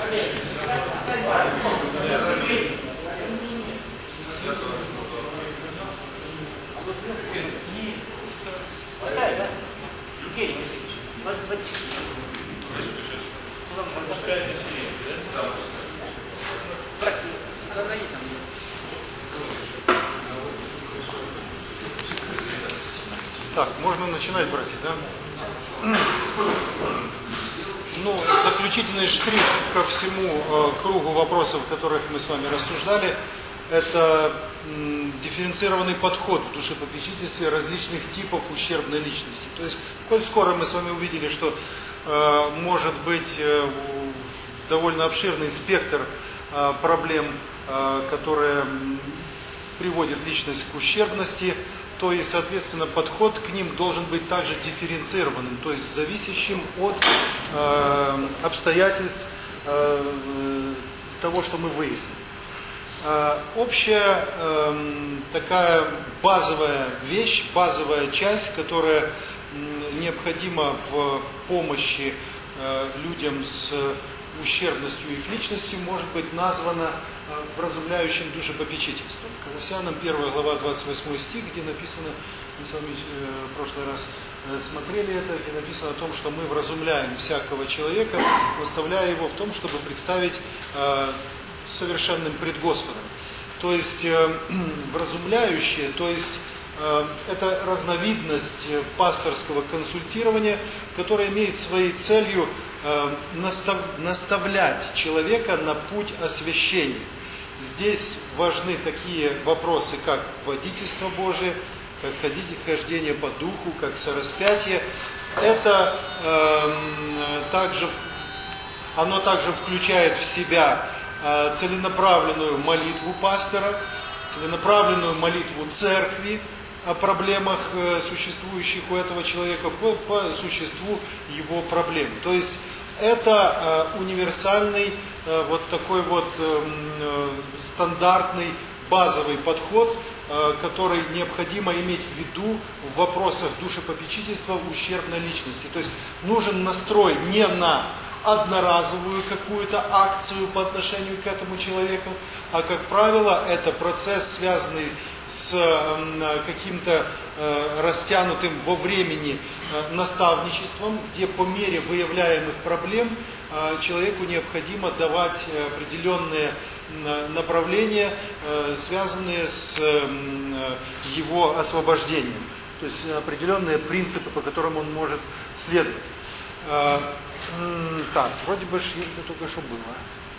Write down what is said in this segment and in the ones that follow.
Так, можно начинать, братья, да? Ну, заключительный штрих ко всему кругу вопросов, о которых мы с вами рассуждали, это дифференцированный подход в душепопечительстве различных типов ущербной личности. То есть, коль скоро мы с вами увидели, что может быть довольно обширный спектр проблем, которые приводят личность к ущербности, то и, соответственно, подход к ним должен быть также дифференцированным, то есть зависящим от обстоятельств того, что мы выясним. Общая такая базовая вещь, базовая часть, которая необходима в помощи людям с ущербностью их личности, может быть названа вразумляющим душепопечительством. Колоссянам 1 глава 28 стих, где написано, мы с вами в прошлый раз смотрели это, где написано о том, что мы вразумляем всякого человека, наставляя его в том, чтобы представить совершенным пред Господом. То есть вразумляющее, то есть это разновидность пасторского консультирования, которая имеет своей целью наставлять человека на путь освящения. Здесь важны такие вопросы, как водительство Божие, как хождение по духу, как сораспятие. Это оно также включает в себя целенаправленную молитву пастора, целенаправленную молитву церкви о проблемах, существующих у этого человека, по существу его проблем. То есть это универсальный, вот такой вот стандартный, базовый подход, который необходимо иметь в виду в вопросах душепопечительства ущербной личности. То есть нужен настрой не на одноразовую какую-то акцию по отношению к этому человеку, а, как правило, это процесс, связанный с каким-то растянутым во времени наставничеством, где по мере выявляемых проблем человеку необходимо давать определенные направления, связанные с его освобождением. То есть определенные принципы, по которым он может следовать. Так, вроде бы это только что было.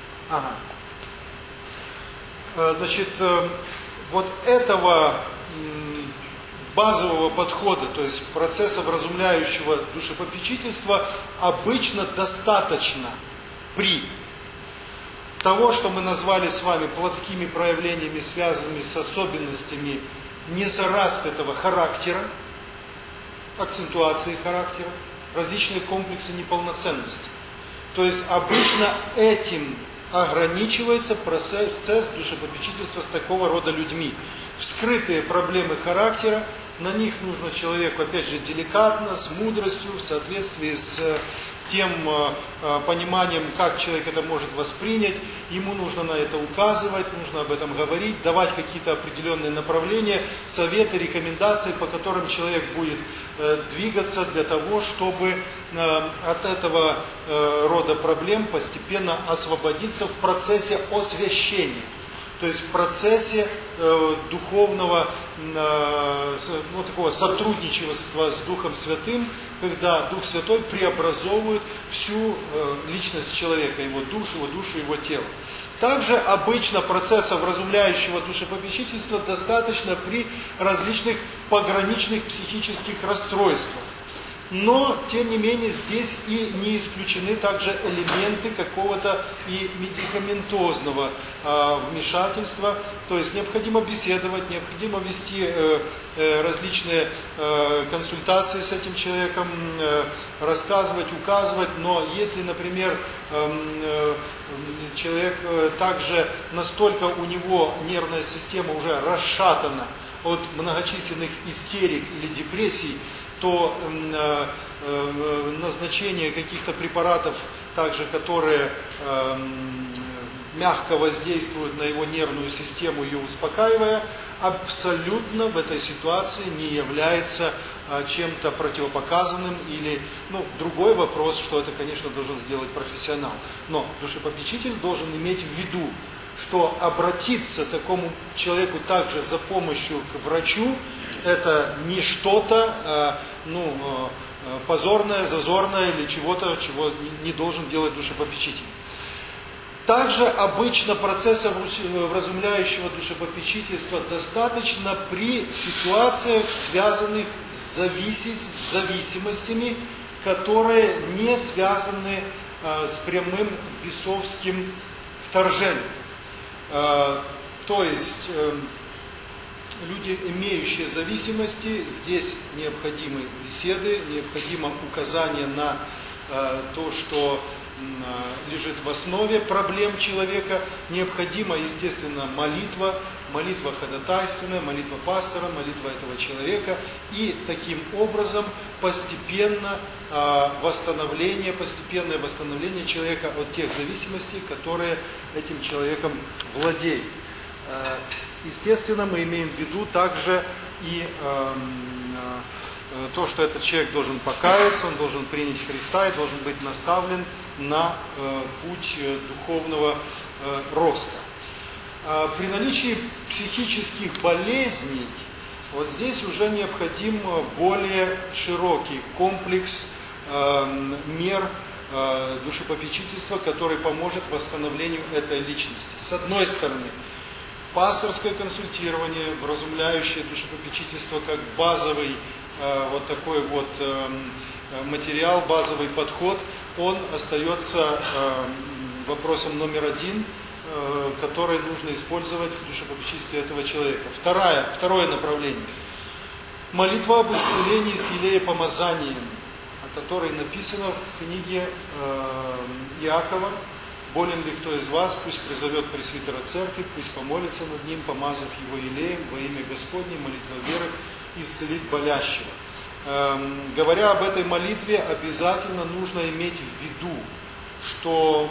Ага. Значит, вот этого базового подхода, то есть процесса вразумляющего душепопечительства, обычно достаточно при того, что мы назвали с вами плотскими проявлениями, связанными с особенностями незараспятого характера, акцентуации характера, различные комплексы неполноценности. То есть обычно этим ограничивается процесс душепопечительства с такого рода людьми. Вскрытые проблемы характера, на них нужно человеку, опять же, деликатно, с мудростью, в соответствии с тем пониманием, как человек это может воспринять. Ему нужно на это указывать, нужно об этом говорить, давать какие-то определенные направления, советы, рекомендации, по которым человек будет двигаться для того, чтобы от этого рода проблем постепенно освободиться в процессе освящения. То есть в процессе духовного, такого сотрудничества с Духом Святым, когда Дух Святой преобразовывает всю личность человека, его душу, его тело. Также обычно процесса вразумляющего душепопечительства достаточно при различных пограничных психических расстройствах. Но, тем не менее, здесь и не исключены также элементы какого-то и медикаментозного вмешательства. То есть необходимо беседовать, необходимо вести различные консультации с этим человеком, рассказывать, указывать. Но если, например, человек также настолько у него нервная система уже расшатана от многочисленных истерик или депрессий, то назначение каких-то препаратов также которые мягко воздействуют на его нервную систему, ее успокаивая, абсолютно в этой ситуации не является чем-то противопоказанным или, другой вопрос, что это, конечно, должен сделать профессионал. Но душепопечитель должен иметь в виду, что обратиться такому человеку также за помощью к врачу, это не что-то, позорное, зазорное или чего-то, чего не должен делать душепопечитель. Также обычно процесса вразумляющего душепопечительства достаточно при ситуациях, связанных с зависимостями, которые не связаны с прямым бесовским вторжением. То есть люди, имеющие зависимости, здесь необходимы беседы, необходимо указание на то, что лежит в основе проблем человека, необходима, естественно, молитва ходатайственная, молитва пастора, молитва этого человека, и таким образом постепенное восстановление человека от тех зависимостей, которые этим человеком владеют. Естественно, мы имеем в виду также и то, что этот человек должен покаяться, он должен принять Христа и должен быть наставлен на путь духовного роста. При наличии психических болезней, вот здесь уже необходим более широкий комплекс мер душепопечительства, который поможет восстановлению этой личности. С одной стороны, пасторское консультирование, вразумляющее душепопечительство как базовый вот такой вот материал, базовый подход, он остается вопросом номер один, который нужно использовать в душепопечительстве этого человека. Второе направление. Молитва об исцелении с елеепомазанием, о которой написано в книге Иакова. Болен ли кто из вас, пусть призовет пресвитера церкви, пусть помолится над ним, помазав его елеем во имя Господне, молитва веры, исцелить болящего. Говоря об этой молитве, обязательно нужно иметь в виду, что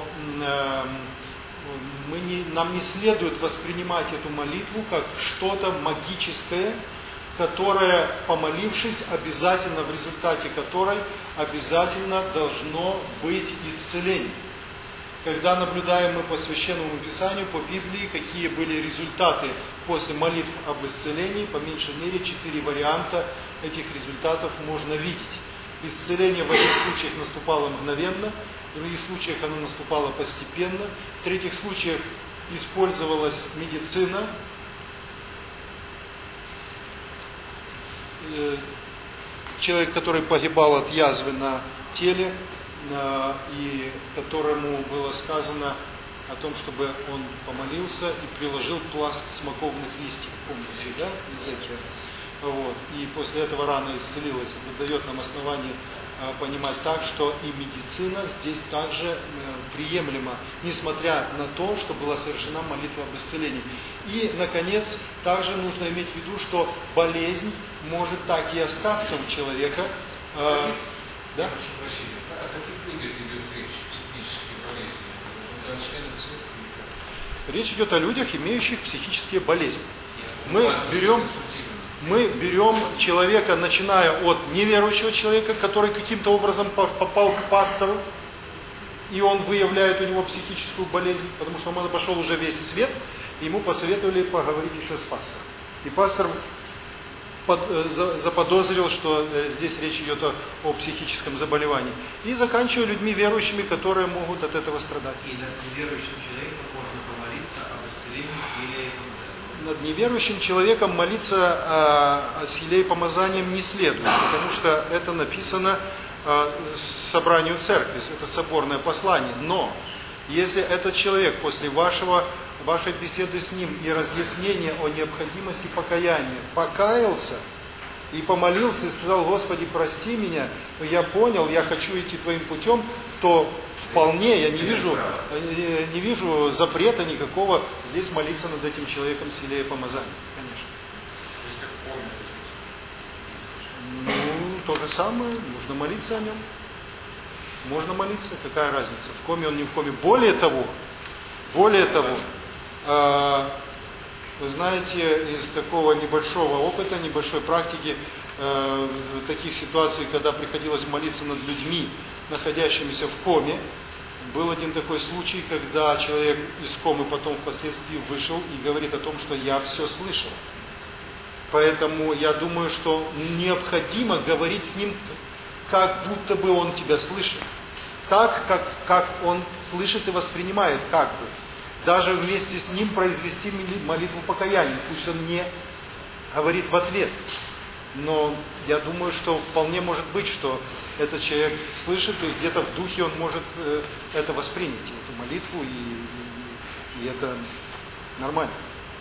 нам не следует воспринимать эту молитву как что-то магическое, которое, помолившись, обязательно, в результате которой обязательно должно быть исцеление. Когда наблюдаем мы по Священному Писанию, по Библии, какие были результаты после молитв об исцелении, по меньшей мере 4 варианта этих результатов можно видеть. Исцеление в одних случаях наступало мгновенно, в других случаях оно наступало постепенно, в третьих случаях использовалась медицина. Человек, который погибал от язвы на теле, и которому было сказано о том, чтобы он помолился и приложил пласт смоковных листьев, помните, да, Иезекииля. Вот. И после этого рана исцелилась. Это дает нам основание понимать так, что и медицина здесь также приемлема, несмотря на то, что была совершена молитва об исцелении. И, наконец, также нужно иметь в виду, что болезнь может так и остаться у человека. Да? Речь идет о людях, имеющих психические болезни. Мы берем человека, начиная от неверующего человека, который каким-то образом попал к пастору, и он выявляет у него психическую болезнь, потому что он обошел уже весь свет, и ему посоветовали поговорить еще с пастором. И пастор заподозрил, что здесь речь идет о психическом заболевании. И заканчивая людьми верующими, которые могут от этого страдать. И над неверующим человеком можно помолиться об исцелении или над неверующим человеком молиться с елеепомазанием не следует, потому что это написано собранию церкви, это соборное послание. Но если этот человек после вашей беседы с ним и разъяснения о необходимости покаяния покаялся и помолился и сказал: Господи, прости меня, я понял, я хочу идти Твоим путем, то вполне я не вижу запрета никакого здесь молиться над этим человеком с елеепомазанием, конечно. То же самое, нужно молиться о нем. Можно молиться, какая разница, в коме он, не в коме. Более того, вы знаете, из такого небольшого опыта, небольшой практики, таких ситуаций, когда приходилось молиться над людьми, находящимися в коме, был один такой случай, когда человек из комы потом впоследствии вышел и говорит о том, что я все слышал. Поэтому я думаю, что необходимо говорить с ним, как будто бы он тебя слышит. Так, как он слышит и воспринимает, как бы. Даже вместе с ним произвести молитву покаяния. Пусть он не говорит в ответ. Но я думаю, что вполне может быть, что этот человек слышит, и где-то в духе он может это воспринять, эту молитву, и это нормально.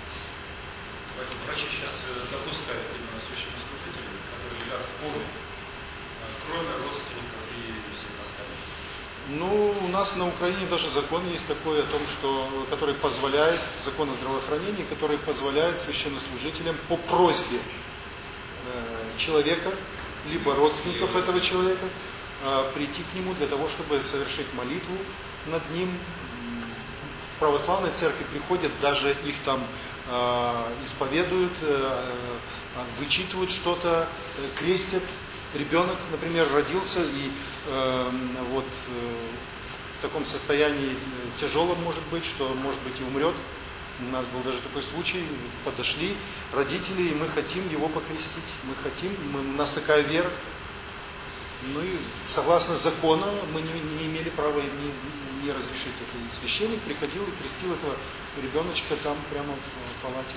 Врачи сейчас допускают именно священнослужителей, которые лежат в коме, кроме родственников и всех остальных. Ну, у нас на Украине даже закон есть такой, о том, который позволяет, закон о здравоохранении, который позволяет священнослужителям по просьбе человека, либо родственников этого человека, прийти к нему для того, чтобы совершить молитву над ним. В православной церкви приходят, даже их там исповедуют, вычитывают что-то, крестят. Ребенок, например, родился и в таком состоянии тяжелом может быть, что может быть и умрет. У нас был даже такой случай, подошли родители, и мы хотим его покрестить. У нас такая вера. Ну и согласно закону мы не имели права не разрешить это. И священник приходил и крестил этого ребеночка там прямо в палате,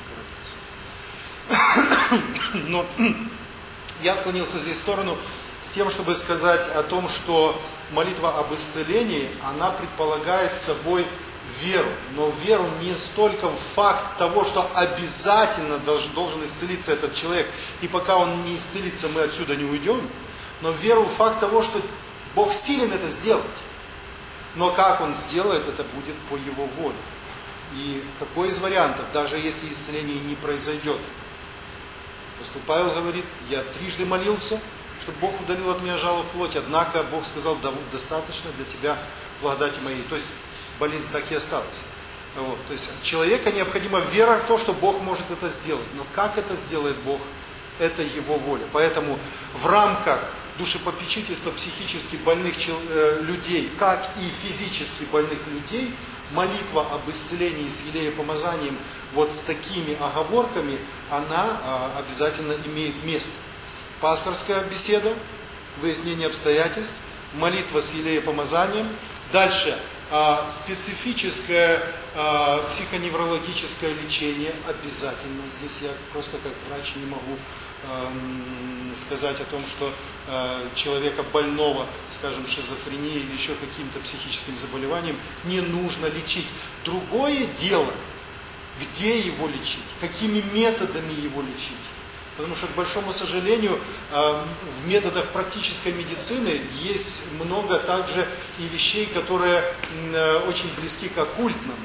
как он только родился. Но я отклонился здесь в сторону с тем, чтобы сказать о том, что молитва об исцелении, она предполагает собой веру, но веру не столько в факт того, что обязательно должен исцелиться этот человек, и пока он не исцелится, мы отсюда не уйдем, но веру в факт того, что Бог силен это сделать. Но как Он сделает, это будет по Его воле. И какой из вариантов, даже если исцеление не произойдет? Апостол Павел говорит, я трижды молился, чтобы Бог удалил от меня жало в плоть, однако Бог сказал, да, достаточно для тебя благодати моей. То есть болезнь так и осталась. То есть человеку необходима вера в то, что Бог может это сделать. Но как это сделает Бог, это Его воля. Поэтому в рамках душепопечительства психически больных людей, как и физически больных людей, молитва об исцелении с елеепомазанием вот с такими оговорками, она обязательно имеет место. Пасторская беседа, выяснение обстоятельств, молитва с елеепомазанием. Дальше специфическое психоневрологическое лечение обязательно. Здесь я просто как врач не могу сказать о том, что человека больного, скажем, шизофренией или еще каким-то психическим заболеванием не нужно лечить. Другое дело, где его лечить, какими методами его лечить. Потому что, к большому сожалению, в методах практической медицины есть много также и вещей, которые очень близки к оккультному.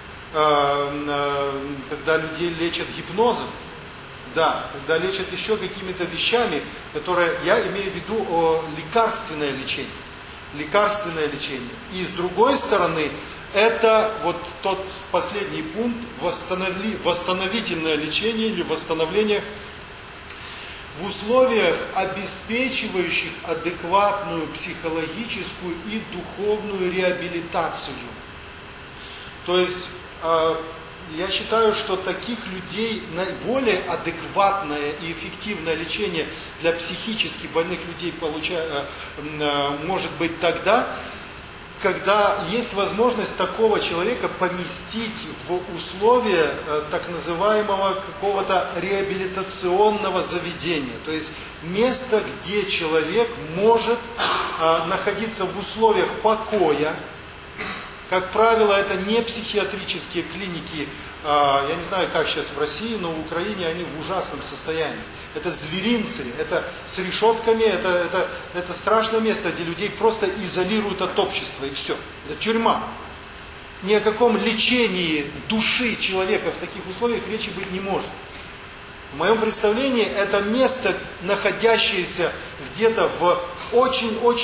Когда людей лечат гипнозом, да, когда лечат еще какими-то вещами, которые, я имею в виду лекарственное лечение. Лекарственное лечение. И с другой стороны, это вот тот последний пункт, восстановительное лечение или восстановление в условиях, обеспечивающих адекватную психологическую и духовную реабилитацию. То есть, я считаю, что таких людей наиболее адекватное и эффективное лечение для психически больных людей может быть тогда, когда есть возможность такого человека поместить в условия так называемого какого-то реабилитационного заведения. То есть место, где человек может находиться в условиях покоя. Как правило, это не психиатрические клиники, я не знаю, как сейчас в России, но в Украине они в ужасном состоянии. Это зверинцы, это с решетками, это страшное место, где людей просто изолируют от общества, и все. Это тюрьма. Ни о каком лечении души человека в таких условиях речи быть не может. В моем представлении это место, находящееся где-то в очень-очень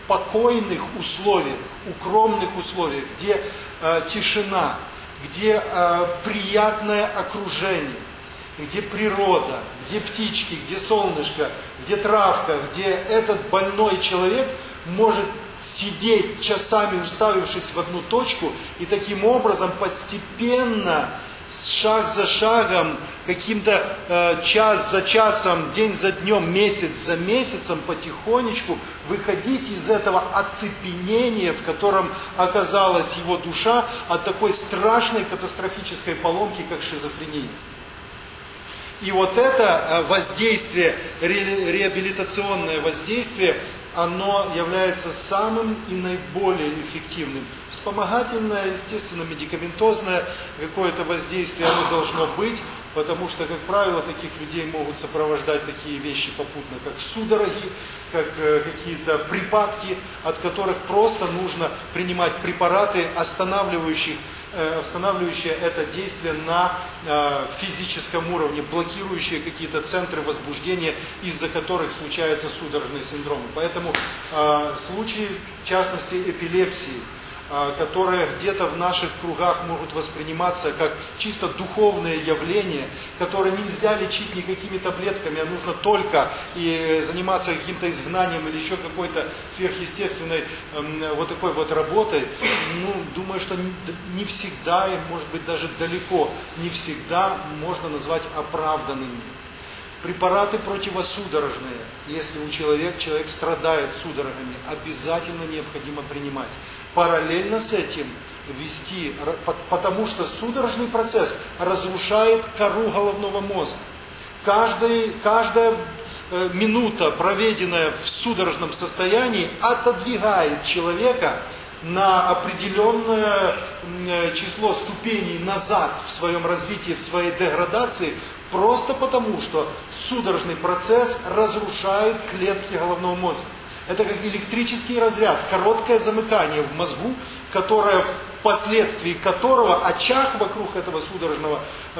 покойных условиях, укромных условиях, где тишина, где приятное окружение, где природа, где птички, где солнышко, где травка, где этот больной человек может сидеть часами, уставившись в одну точку, и таким образом постепенно, шаг за шагом, каким-то час за часом, день за днем, месяц за месяцем, потихонечку выходить из этого оцепенения, в котором оказалась его душа, от такой страшной катастрофической поломки, как шизофрения. И вот это воздействие, реабилитационное воздействие, оно является самым и наиболее эффективным. Вспомогательное, естественно, медикаментозное какое-то воздействие оно должно быть, потому что, как правило, таких людей могут сопровождать такие вещи попутно, как судороги, как какие-то припадки, от которых просто нужно принимать препараты, останавливающие это действие на физическом уровне, блокирующие какие-то центры возбуждения, из-за которых случаются судорожные синдромы. Поэтому случаи, в частности, эпилепсии, которые где-то в наших кругах могут восприниматься как чисто духовное явление, которое нельзя лечить никакими таблетками, а нужно только и заниматься каким-то изгнанием или еще какой-то сверхъестественной вот такой вот работой. Думаю, что не всегда, и может быть даже далеко не всегда можно назвать оправданными. Препараты противосудорожные, если человек страдает судорогами, обязательно необходимо принимать. Параллельно с этим вести, потому что судорожный процесс разрушает кору головного мозга. Каждая минута, проведенная в судорожном состоянии, отодвигает человека на определенное число ступеней назад в своем развитии, в своей деградации, просто потому, что судорожный процесс разрушает клетки головного мозга. Это как электрический разряд, короткое замыкание в мозгу, которое впоследствии которого очаг вокруг этого судорожного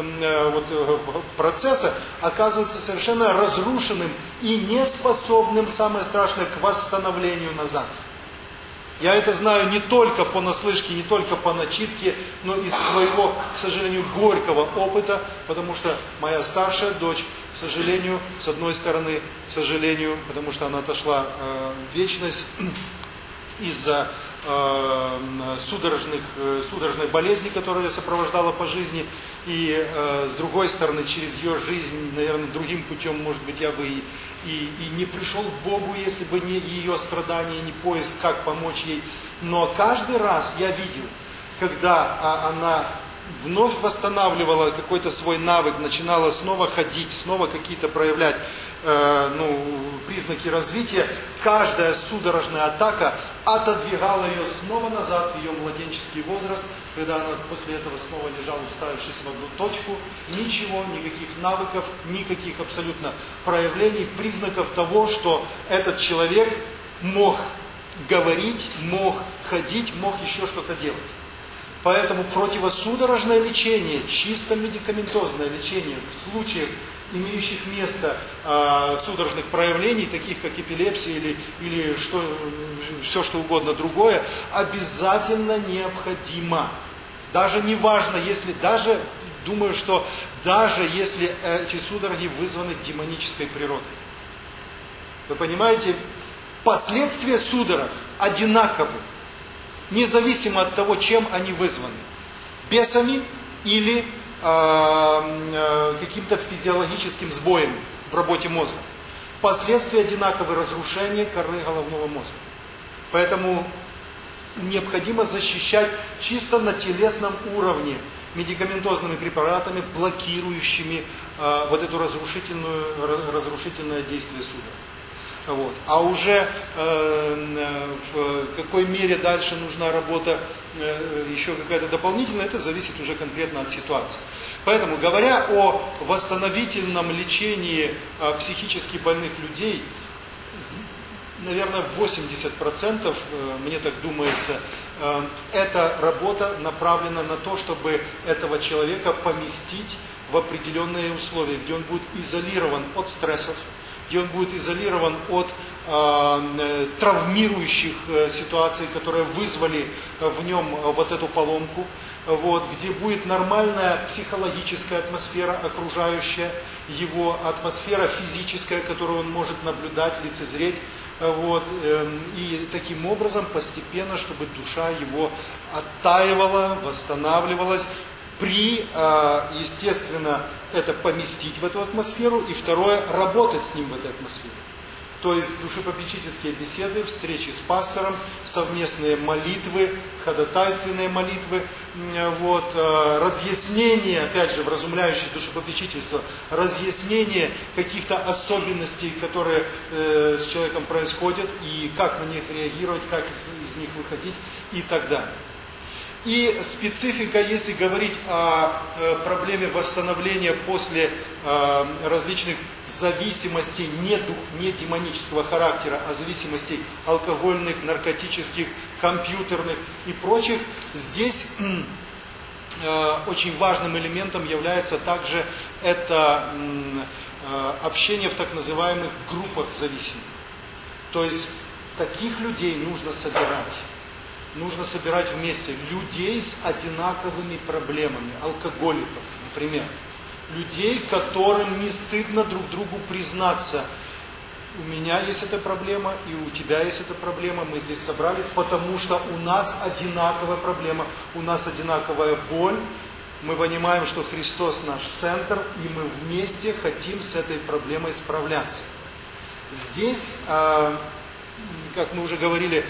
процесса оказывается совершенно разрушенным и неспособным, самое страшное, к восстановлению назад. Я это знаю не только понаслышке, не только по начитке, но из своего, к сожалению, горького опыта, потому что моя старшая дочь, к сожалению, с одной стороны, к сожалению, потому что она отошла в вечность из-за судорожной болезни, которая ее сопровождала по жизни, и с другой стороны, через ее жизнь, наверное, другим путем, может быть, я бы и не пришел к Богу, если бы не ее страдания, не поиск, как помочь ей. Но каждый раз я видел, когда она вновь восстанавливала какой-то свой навык, начинала снова ходить, снова какие-то проявлять признаки развития, каждая судорожная атака отодвигала ее снова назад в ее младенческий возраст, когда она после этого снова лежала, уставившись в одну точку, ничего, никаких навыков, никаких абсолютно проявлений, признаков того, что этот человек мог говорить, мог ходить, мог еще что-то делать. Поэтому противосудорожное лечение, чисто медикаментозное лечение в случаях, имеющих место судорожных проявлений, таких как эпилепсия или все что угодно другое, обязательно необходимо. Даже не важно, думаю, что даже если эти судороги вызваны демонической природой. Вы понимаете, последствия судорог одинаковы, независимо от того, чем они вызваны. Бесами или каким-то физиологическим сбоем в работе мозга. Последствия одинаковы: разрушение коры головного мозга. Поэтому необходимо защищать чисто на телесном уровне медикаментозными препаратами, блокирующими вот это разрушительное действие судорог. Вот. А уже в какой мере дальше нужна работа еще какая-то дополнительная, это зависит уже конкретно от ситуации. Поэтому, говоря о восстановительном лечении психически больных людей, наверное, 80%, мне так думается, эта работа направлена на то, чтобы этого человека поместить в определенные условия, где он будет изолирован от стрессов, где он будет изолирован от травмирующих ситуаций, которые вызвали в нем вот эту поломку, вот, где будет нормальная психологическая атмосфера, окружающая его атмосфера физическая, которую он может наблюдать, лицезреть. Вот, и таким образом постепенно, чтобы душа его оттаивала, восстанавливалась, естественно, это поместить в эту атмосферу, и второе, работать с ним в этой атмосфере. То есть душепопечительские беседы, встречи с пастором, совместные молитвы, ходатайственные молитвы, вот, разъяснение, опять же, вразумляющее душепопечительство, разъяснение каких-то особенностей, которые с человеком происходят, и как на них реагировать, как из них выходить и так далее. И специфика, если говорить о проблеме восстановления после различных зависимостей, не демонического характера, а зависимостей алкогольных, наркотических, компьютерных и прочих, здесь очень важным элементом является также это общение в так называемых группах зависимых. То есть таких людей нужно собирать. Нужно собирать вместе людей с одинаковыми проблемами, алкоголиков, например. Людей, которым не стыдно друг другу признаться. У меня есть эта проблема, и у тебя есть эта проблема. Мы здесь собрались, потому что у нас одинаковая проблема, у нас одинаковая боль. Мы понимаем, что Христос наш центр, и мы вместе хотим с этой проблемой справляться. Здесь, как мы уже говорили,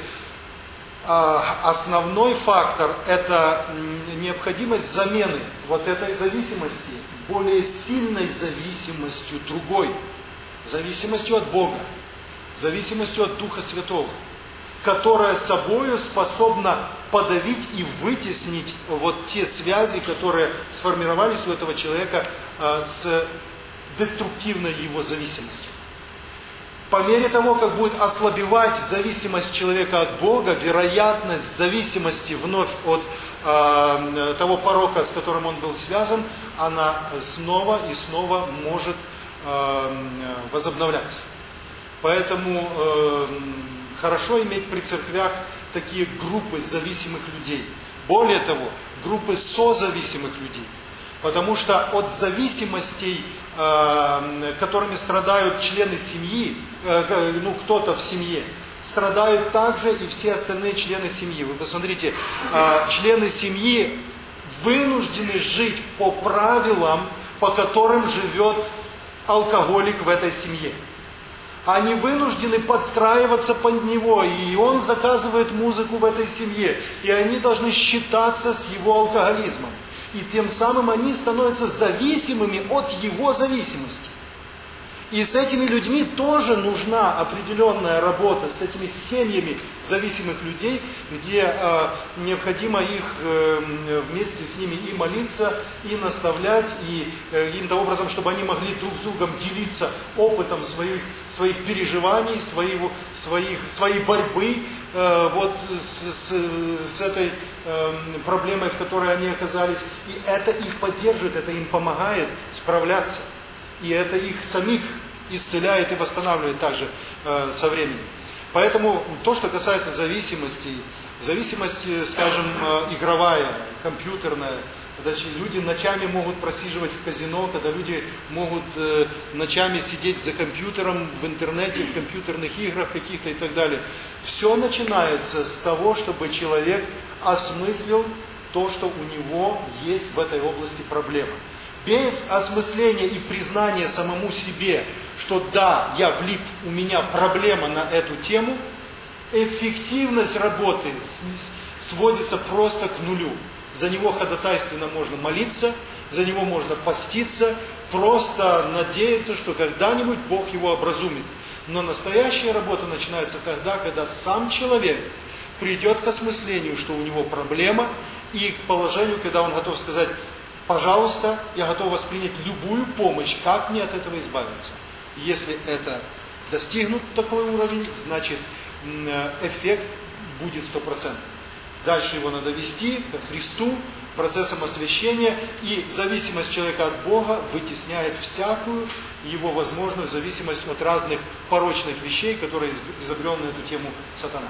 основной фактор – это необходимость замены вот этой зависимости более сильной зависимостью другой, зависимостью от Бога, зависимостью от Духа Святого, которая собою способна подавить и вытеснить вот те связи, которые сформировались у этого человека с деструктивной его зависимостью. По мере того, как будет ослабевать зависимость человека от Бога, вероятность зависимости вновь от того порока, с которым он был связан, она снова и снова может возобновляться. Поэтому хорошо иметь при церквях такие группы зависимых людей. Более того, группы созависимых людей. Потому что от зависимостей, которыми страдают члены семьи, кто-то в семье, страдают также и все остальные члены семьи. Вы посмотрите, члены семьи вынуждены жить по правилам, по которым живет алкоголик в этой семье. Они вынуждены подстраиваться под него, и он заказывает музыку в этой семье, и они должны считаться с его алкоголизмом. И тем самым они становятся зависимыми от его зависимости. И с этими людьми тоже нужна определенная работа, с этими семьями зависимых людей, где необходимо их вместе с ними и молиться, и наставлять, и каким-то образом, чтобы они могли друг с другом делиться опытом своих переживаний, своей борьбы вот с этой проблемой, в которой они оказались. И это их поддерживает, это им помогает справляться. И это их самих исцеляет и восстанавливает также со временем. Поэтому то, что касается зависимостей, зависимость, скажем, игровая, компьютерная, когда люди ночами могут просиживать в казино, когда люди могут ночами сидеть за компьютером, в интернете, в компьютерных играх каких-то и так далее. Все начинается с того, чтобы человек осмыслил то, что у него есть в этой области проблема. Без осмысления и признания самому себе, что да, я влип, у меня проблема на эту тему, эффективность работы сводится просто к нулю. За него ходатайственно можно молиться, за него можно поститься, просто надеяться, что когда-нибудь Бог его образумит. Но настоящая работа начинается тогда, когда сам человек придет к осмыслению, что у него проблема, и к положению, когда он готов сказать: пожалуйста, я готов воспринять любую помощь, как мне от этого избавиться. Если это достигнут такой уровень, значит эффект будет 100%. Дальше его надо вести ко Христу, процессом освящения, и зависимость человека от Бога вытесняет всякую его возможную зависимость от разных порочных вещей, которые изобрел на эту тему сатана.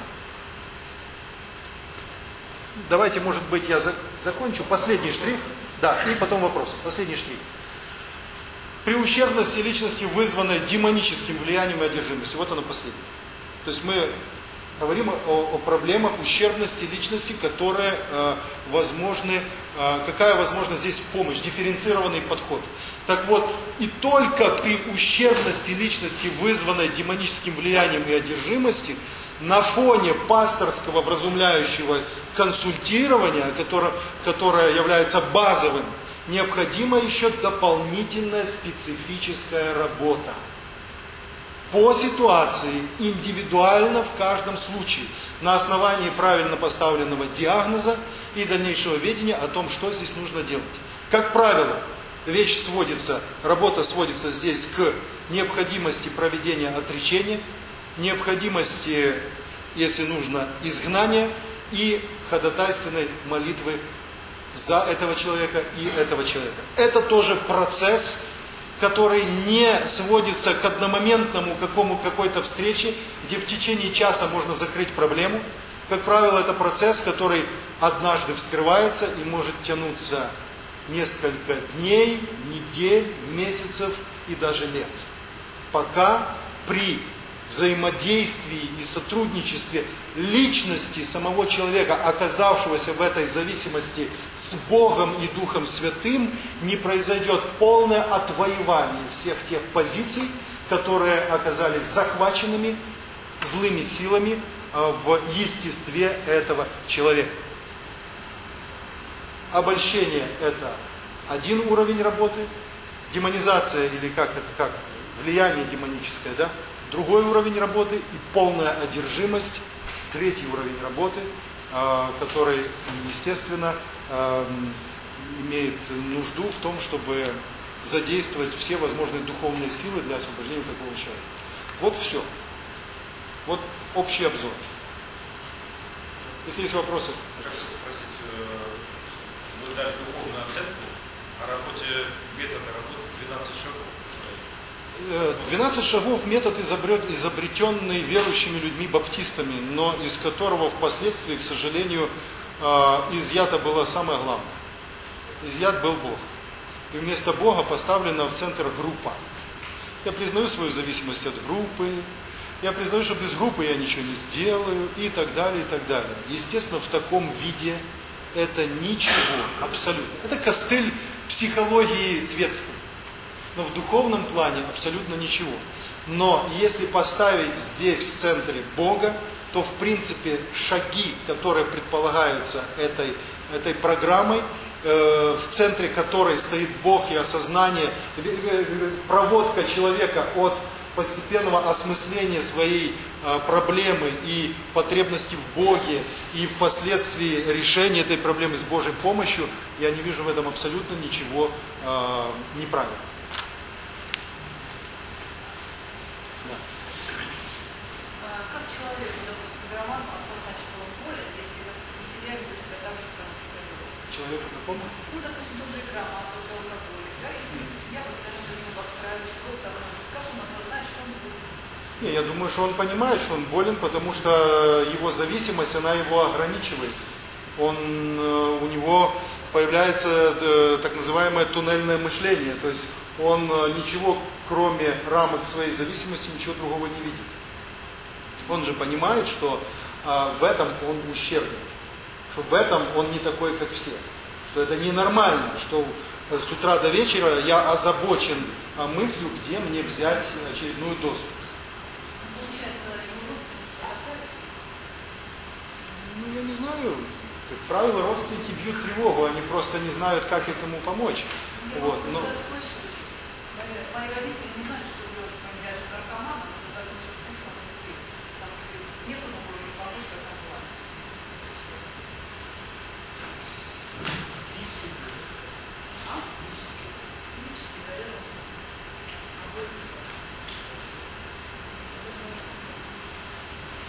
Давайте, может быть, я закончу. Последний штрих. Да, и потом вопрос. Последний штрих. При ущербности личности, вызванной демоническим влиянием и одержимостью. Вот оно последнее. То есть мы говорим о проблемах ущербности личности, которые возможны, какая возможна здесь помощь, дифференцированный подход. Так вот, и только при ущербности личности, вызванной демоническим влиянием и одержимостью, на фоне пасторского вразумляющего консультирования, которое является базовым, необходима еще дополнительная специфическая работа. По ситуации, индивидуально в каждом случае, на основании правильно поставленного диагноза и дальнейшего ведения о том, что здесь нужно делать. Как правило, работа сводится здесь к необходимости проведения отречения, необходимости, если нужно, изгнания и ходатайственной молитвы за этого человека и этого человека. Это тоже процесс, который не сводится к одномоментному какой-то встрече, где в течение часа можно закрыть проблему. Как правило, это процесс, который однажды вскрывается и может тянуться несколько дней, недель, месяцев и даже лет. Пока при взаимодействии и сотрудничестве личности самого человека, оказавшегося в этой зависимости с Богом и Духом Святым, не произойдет полное отвоевание всех тех позиций, которые оказались захваченными злыми силами в естестве этого человека. Обольщение – это один уровень работы, демонизация или как влияние демоническое, да? Другой уровень работы и полная одержимость, третий уровень работы, который, естественно, имеет нужду в том, чтобы задействовать все возможные духовные силы для освобождения такого человека. Вот все. Вот общий обзор. Если есть вопросы. Хочу спросить, вы дали духовную оценку о работе, метода работы 12 шагов. 12 шагов метод изобретенный верующими людьми баптистами, но из которого впоследствии, к сожалению, изъято было самое главное. Изъят был Бог. И вместо Бога поставлена в центр группа. Я признаю свою зависимость от группы, я признаю, что без группы я ничего не сделаю и так далее, и так далее. Естественно, в таком виде это ничего, абсолютно. Это костыль психологии светской. Но в духовном плане абсолютно ничего. Но если поставить здесь в центре Бога, то в принципе шаги, которые предполагаются этой программой, в центре которой стоит Бог и осознание, проводка человека от постепенного осмысления своей проблемы и потребности в Боге, и впоследствии решения этой проблемы с Божьей помощью, я не вижу в этом абсолютно ничего неправильного. Как человеку, допустим, игроману осознать, что он болен, если, допустим, себя ведет себя так же, как он себя ведет? Человеку какому? Ну, допустим, тот же игроман, тот же алкоголик, да, если себя постоянно за него подстраивать, просто как он осознает, что он болен? Не, я думаю, что он понимает, что он болен, потому что его зависимость, она его ограничивает. У него появляется так называемое туннельное мышление, то есть он ничего, кроме рамок своей зависимости, ничего другого не видит. Он же понимает, что в этом он ущербен, что в этом он не такой, как все, что это ненормально, что с утра до вечера я озабочен мыслью, где мне взять очередную дозу. Ну, я не знаю. Как правило, родственники бьют тревогу, они просто не знают, как этому помочь. Вот, но... Мои родители не знали, что делать с моим дядей наркоманом, что закончилось тем, что он не пил. Потому что некуда было им помочь в этом плане. Физически, наверное.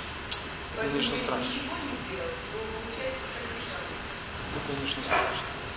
Конечно, страшно. Ничего не делать, то получается, как Это, конечно, страшно.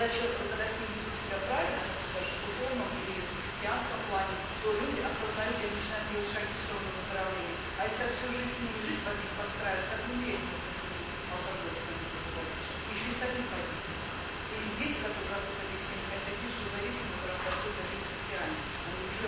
когда с ним ведут себя правильно, даже в духовном или в христианском плане, то люди осознают и начинают делать шаги в сторону выздоровления. А если всю жизнь с ними жить, под них подстраивать, как умереть можно с ними алкоголь, еще и самим пойдут. И дети, которые растут в этих семьях, это такие, что зависимы растут даже не христиане. Они уже...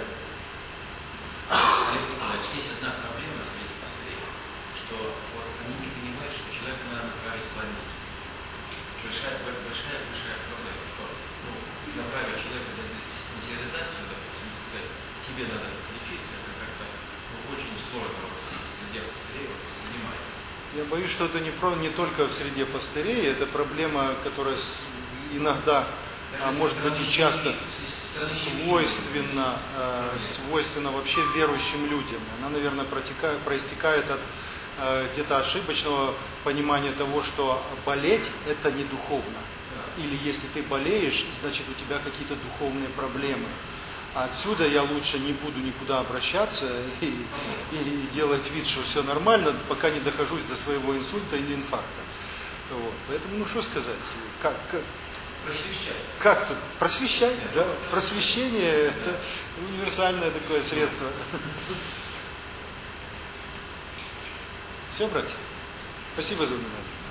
Есть одна проблема среди пастырей, что вот они не понимают, что человека надо направить в больницу. Большая проблема, что направить человека на диспансеризацию, допустим, сказать, тебе надо лечиться, это как-то очень сложно среди пастырей занимается. Я боюсь, что это не только в среде пастырей, это проблема, которая иногда, а может быть и часто свойственна вообще верующим людям. Она, наверное, проистекает от где-то ошибочного понимания того, что болеть это не духовно. Или если ты болеешь, значит у тебя какие-то духовные проблемы. Отсюда я лучше не буду никуда обращаться и делать вид, что все нормально, пока не дохожусь до своего инсульта или инфаркта. Вот. Поэтому, что сказать? Как тут? Просвещать, да? Просвещение – это универсальное такое средство. Все, братья? Спасибо за внимание.